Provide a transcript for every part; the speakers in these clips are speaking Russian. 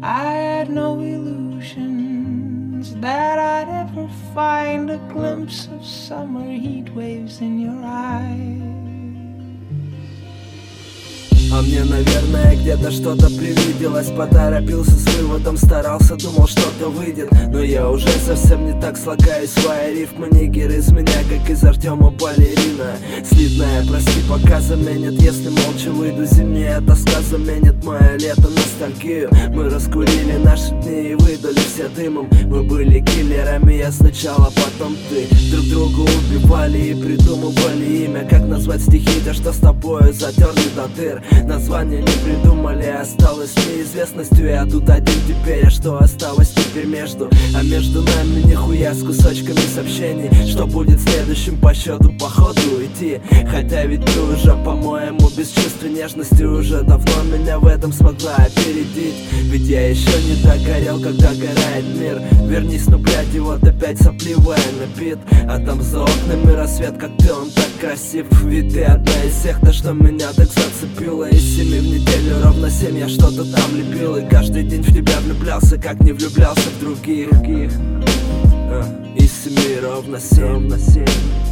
I had no illusions that I'd ever find a glimpse of summer heat waves in your eyes. А мне, наверное, где-то что-то привиделось. Поторопился с выводом, старался, думал, что-то выйдет. Но я уже совсем не так слагаю свои рифмы. Нигер из меня, как из Артема балерина. Слитная, прости, пока заменит. Если молча выйду, зимняя тоска заменит мое лето ностальгию. Мы раскурили наши дни и выдали все дымом. Мы были киллерами, я сначала, потом ты. Друг друга убивали и придумывали имя. Как назвать стихи, да что с тобою затерли до дыр. Название не придумали, осталось неизвестностью. Я тут один теперь, а что осталось теперь между? А между нами нихуя с кусочками сообщений. Что будет следующим по счету, по ходу идти? Хотя ведь ты уже, по-моему, без чувства нежности уже давно меня в этом смогла опередить. Ведь я еще не догорел, когда горает мир. Вернись, ну блядь, и вот опять сопливая на бит. А там за окнами рассвет, как ты, он так красив. Ведь ты одна из всех, то что меня так зацепило. Из 7 в неделю ровно 7 я что-то там лепил. И каждый день в тебя влюблялся, как не влюблялся в других. Из 7 ровно 7.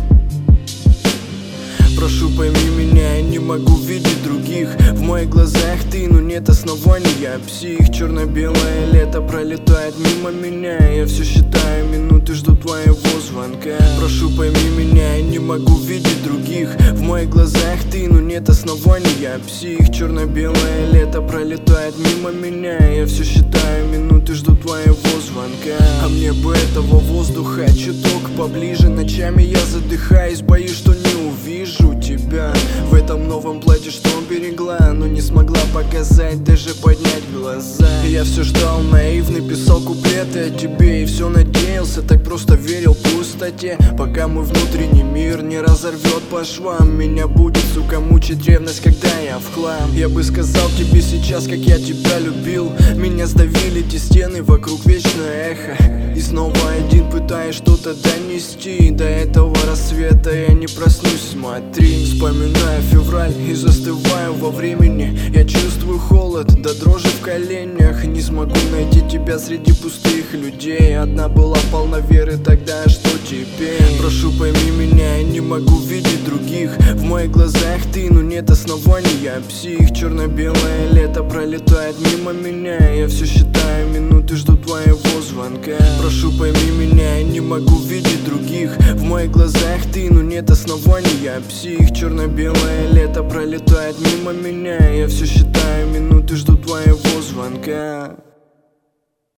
Прошу, пойми меня, я не могу видеть других. В моих глазах ты, но нет оснований, я псих. Черно-белое лето пролетает мимо меня. Я все считаю минуты, жду твоего звонка. Прошу, пойми меня, я не могу видеть других. В моих глазах ты, но нет оснований, я псих. Черно-белое лето пролетает мимо меня. Я все считаю минуты, жду твоего звонка. А мне бы этого воздуха чуток поближе. Ночами я задыхаюсь, боюсь, что не увижу тебя в этом новом платье, что берегла, но не смогла показать, даже поднять глаза. Я все ждал, наивный, писал куплеты о тебе и все надеялся, так просто верил пустоте. Пока мой внутренний мир не разорвет по швам, меня будет, сука, мучить ревность, когда я в хлам. Я бы сказал тебе сейчас, как я тебя любил. Меня сдавили эти стены, вокруг вечное эхо. И снова один пытаюсь что-то донести. До этого рассвета я не проснусь, смотри. Вспоминаю февраль и застываю во времени. Я чувствую холод, до дрожи в коленях. Не смогу найти тебя среди пустых людей. Одна была полна веры, тогда что теперь? Прошу, пойми меня, я не могу видеть других. В моих глазах ты, но нет оснований, я псих. Черно-белое лето пролетает мимо меня. Я все считаю минуты, жду твоего звонка. Прошу, пойми меня, я не могу видеть других. В моих глазах ты, но нет оснований, я псих. Черно-белое лето пролетает мимо меня. Я все считаю минуты, жду твоего звонка.